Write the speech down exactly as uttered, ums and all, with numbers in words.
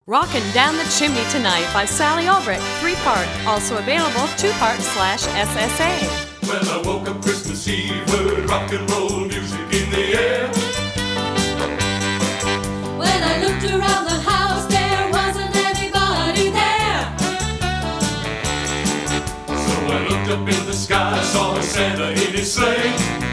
Rockin' Down the Chimney Tonight by Sally Ulrich, three-part, also available two-part slash S S A. Well, I woke up Christmas Eve, heard rock and roll music in the air. When I looked around the house, there wasn't anybody there. So I looked up in the sky, saw Santa in his sleigh.